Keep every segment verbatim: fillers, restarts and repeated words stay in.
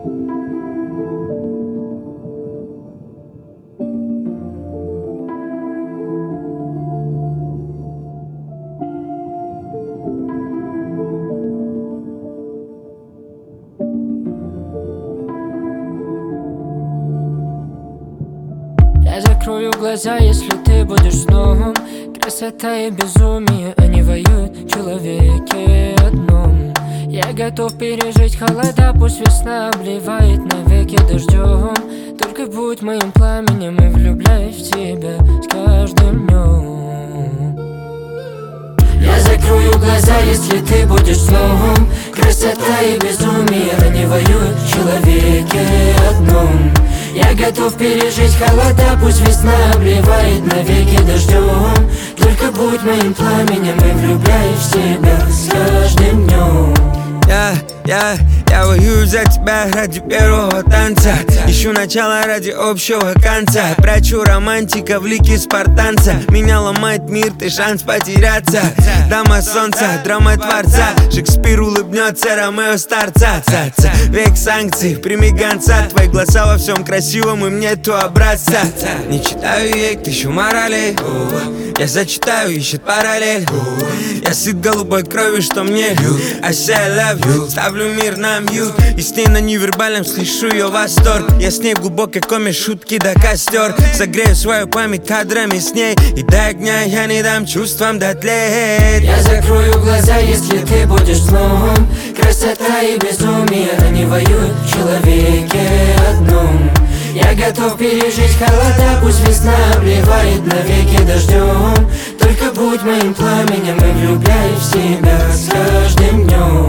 Я закрою глаза, если ты будешь снова. Красота и безумие, они воюют в человеке одном. Я готов пережить холода, пусть весна обливает навеки дождем. Только будь моим пламенем и влюбляюсь в тебя с каждым днем. Я закрою глаза, если ты будешь снова. Красота и безумие, они воюют в человеке одном. Я готов пережить холода, пусть весна обливает навеки дождем. Только будь моим пламенем и влюбляюсь в тебя с каждым днем. Я, я, я воюю за тебя ради первого танца. Ищу начало ради общего конца. Прячу романтика в лике спартанца. Меня ломает мир, ты шанс потеряться. Дама солнца, драма творца. Шекспир улыбнется, Ромео старца. Ца-ца. Век санкций, прими гонца. Твои глаза во всем красивом, им нету образца. Не читаю ей тысячу моралей. Я зачитаю, ищет параллель. Я сыт голубой крови, что мне льют. I say I love you. Ставлю мир на мьют. И с ней на невербальном слышу ее восторг. Я с ней в глубокой коме, шутки до костер. Согрею свою память кадрами с ней. И до огня я не дам чувствам дотлеть. Я закрою глаза, если ты будешь снова. Красота и безумие, они воюют в человеке одном. Я готов пережить холода, пусть весна обливает навеки дождем. Только будь моим пламенем и влюбляюсь в себя с каждым днем.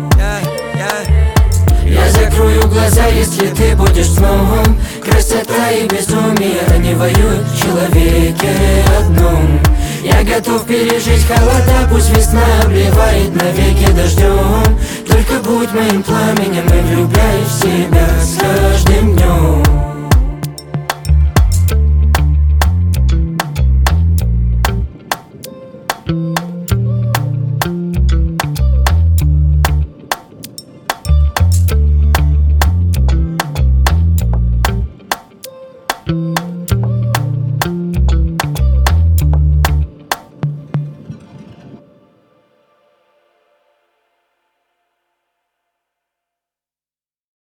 Я закрою глаза, если ты будешь снова. Красота и безумие, они воюют в человеке одном. Я готов пережить холода, пусть весна обливает навеки дождем. Только будь моим пламенем и влюбляюсь в себя с каждым днем.